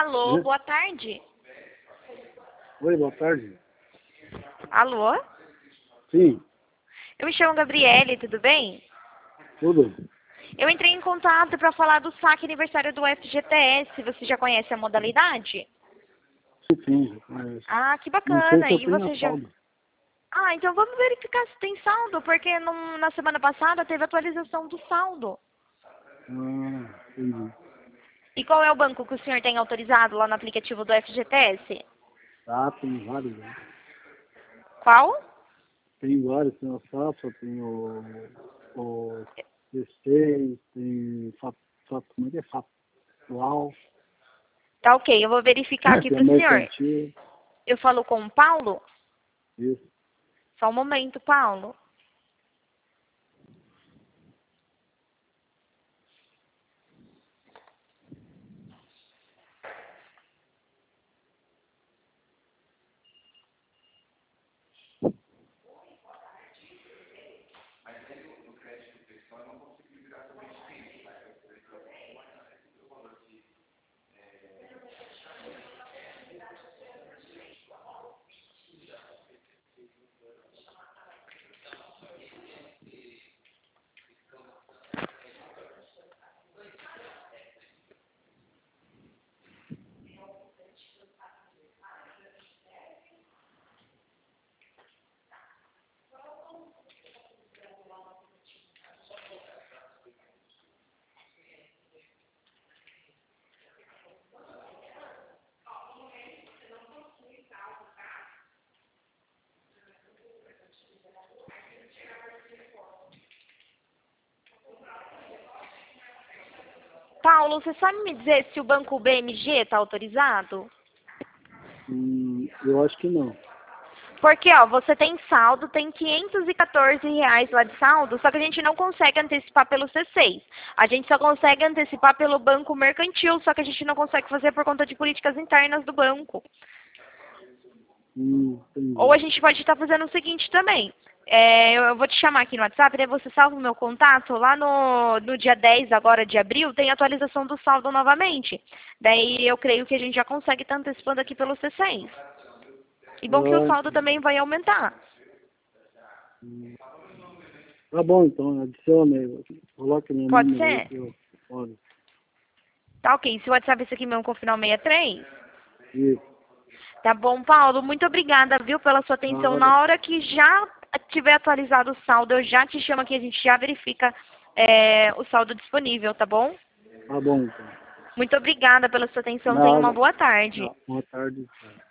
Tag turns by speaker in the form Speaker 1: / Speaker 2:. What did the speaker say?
Speaker 1: Alô,
Speaker 2: Né?
Speaker 1: boa tarde.
Speaker 2: Oi, boa tarde.
Speaker 1: Alô?
Speaker 2: Sim,
Speaker 1: Eu me chamo Gabriele, tudo bem?
Speaker 2: tudo?
Speaker 1: Eu entrei em contato para falar do saque aniversário do FGTS. Você já conhece a modalidade?
Speaker 2: Sim, conheço.
Speaker 1: Ah, que
Speaker 2: Não sei
Speaker 1: bacana.
Speaker 2: se eu
Speaker 1: E
Speaker 2: tenho
Speaker 1: você
Speaker 2: a
Speaker 1: já...
Speaker 2: saldo.
Speaker 1: Ah, então vamos verificar se tem saldo, porque na semana passada teve atualização do saldo.
Speaker 2: Entendi.
Speaker 1: E qual é o banco que o senhor tem autorizado lá no aplicativo do FGTS?
Speaker 2: Ah, tem vários, né?
Speaker 1: Qual?
Speaker 2: Tem vários, tem a Safra, tem o C6, tem como é que é? Factual,
Speaker 1: Tá ok, eu vou verificar aqui
Speaker 2: tem a
Speaker 1: para o senhor.
Speaker 2: Mercantil,
Speaker 1: Eu falo com o Paulo?
Speaker 2: isso.
Speaker 1: Só um momento, Paulo. Paulo, você sabe me dizer se o banco BMG está autorizado?
Speaker 2: Eu acho que não.
Speaker 1: Porque, ó, você tem saldo, tem R$ 514 lá de saldo, só que a gente não consegue antecipar pelo C6. A gente só consegue antecipar pelo banco mercantil, só que a gente não consegue fazer por conta de políticas internas do banco. Ou
Speaker 2: Entendi.
Speaker 1: a gente pode estar fazendo o seguinte também. Eu vou te chamar aqui no WhatsApp, daí você salva o meu contato. Lá no dia 10 agora de abril tem atualização do saldo novamente. Daí eu creio que a gente já consegue estar antecipando aqui pelo C6. E bom que o saldo
Speaker 2: Entendi.
Speaker 1: também vai aumentar.
Speaker 2: Hum, Tá bom, então, adiciona aí. Coloca meu
Speaker 1: Pode
Speaker 2: número aí
Speaker 1: ser?
Speaker 2: que eu olho.
Speaker 1: Tá ok. Se o WhatsApp é esse aqui mesmo com o final 63.
Speaker 2: Isso.
Speaker 1: Tá bom, Paulo. Muito obrigada, viu, pela sua atenção.
Speaker 2: Nada.
Speaker 1: Na hora que já tiver atualizado o saldo, eu já te chamo aqui, a gente já verifica o saldo disponível, tá bom?
Speaker 2: Tá bom, então.
Speaker 1: Muito obrigada pela sua atenção. Tenha uma
Speaker 2: Nada.
Speaker 1: boa tarde.
Speaker 2: Boa tarde.